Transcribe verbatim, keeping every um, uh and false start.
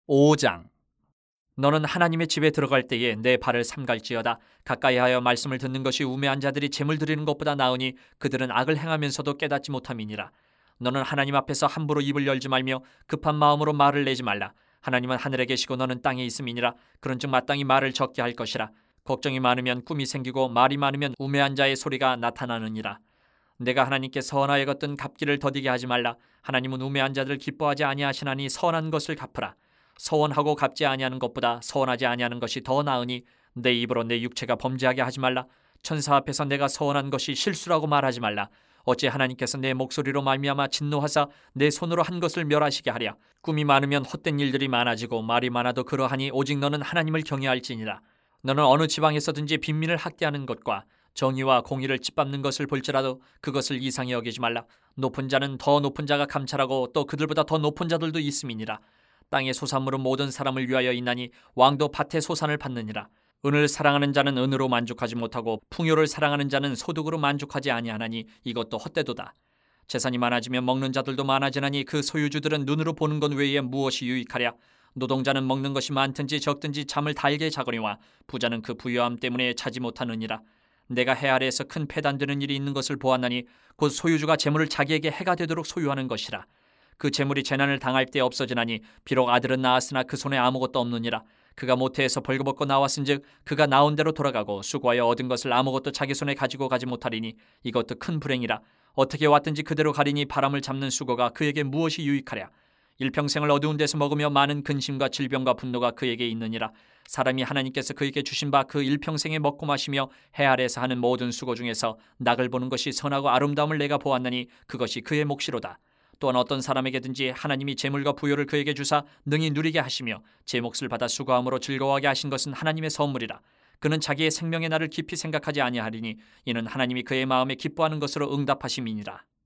오 장. 너는 하나님의 집에 들어갈 때에 내 발을 삼갈지어다. 가까이하여 말씀을 듣는 것이 우매한 자들이 재물 드리는 것보다 나으니 그들은 악을 행하면서도 깨닫지 못함이니라. 너는 하나님 앞에서 함부로 입을 열지 말며 급한 마음으로 말을 내지 말라. 하나님은 하늘에 계시고 너는 땅에 있음이니라. 그런즉 마땅히 말을 적게 할 것이라. 걱정이 많으면 꿈이 생기고 말이 많으면 우매한 자의 소리가 나타나느니라. 내가 하나님께 선하여 걷던 갚기를 더디게 하지 말라. 하나님은 우매한 자들 기뻐하지 아니하시나니 선한 것을 갚으라. 서원하고 갚지 아니하는 것보다 서원하지 아니하는 것이 더 나으니 내 입으로 내 육체가 범죄하게 하지 말라. 천사 앞에서 내가 서원한 것이 실수라고 말하지 말라. 어찌 하나님께서 내 목소리로 말미암아 진노하사 내 손으로 한 것을 멸하시게 하랴. 꿈이 많으면 헛된 일들이 많아지고 말이 많아도 그러하니 오직 너는 하나님을 경외할지니라. 너는 어느 지방에서든지 빈민을 학대하는 것과 정의와 공의를 짓밟는 것을 볼지라도 그것을 이상히 여기지 말라. 높은 자는 더 높은 자가 감찰하고 또 그들보다 더 높은 자들도 있음이니라. 땅의 소산물은 모든 사람을 위하여 있나니 왕도 밭의 소산을 받느니라. 은을 사랑하는 자는 은으로 만족하지 못하고 풍요를 사랑하는 자는 소득으로 만족하지 아니하나니 이것도 헛되도다. 재산이 많아지면 먹는 자들도 많아지나니 그 소유주들은 눈으로 보는 것 외에 무엇이 유익하랴. 노동자는 먹는 것이 많든지 적든지 잠을 달게 자거니와 부자는 그 부유함 때문에 자지 못하느니라. 내가 해 아래에서 큰 패단되는 일이 있는 것을 보았나니 곧 소유주가 재물을 자기에게 해가 되도록 소유하는 것이라. 그 재물이 재난을 당할 때 없어지나니 비록 아들은 낳았으나 그 손에 아무것도 없느니라. 그가 모태에서 벌거벗고 나왔은즉 그가 나온 대로 돌아가고 수고하여 얻은 것을 아무것도 자기 손에 가지고 가지 못하리니 이것도 큰 불행이라. 어떻게 왔든지 그대로 가리니 바람을 잡는 수고가 그에게 무엇이 유익하랴. 일평생을 어두운 데서 먹으며 많은 근심과 질병과 분노가 그에게 있느니라. 사람이 하나님께서 그에게 주신 바 그 일평생에 먹고 마시며 해 아래에서 하는 모든 수고 중에서 낙을 보는 것이 선하고 아름다움을 내가 보았나니 그것이 그의 몫이로다. 또한 어떤 사람에게든지 하나님이 재물과 부요를 그에게 주사 능히 누리게 하시며 제 몫을 받아 수고함으로 즐거워하게 하신 것은 하나님의 선물이라. 그는 자기의 생명의 날을 깊이 생각하지 아니하리니 이는 하나님이 그의 마음에 기뻐하는 것으로 응답하심이니라.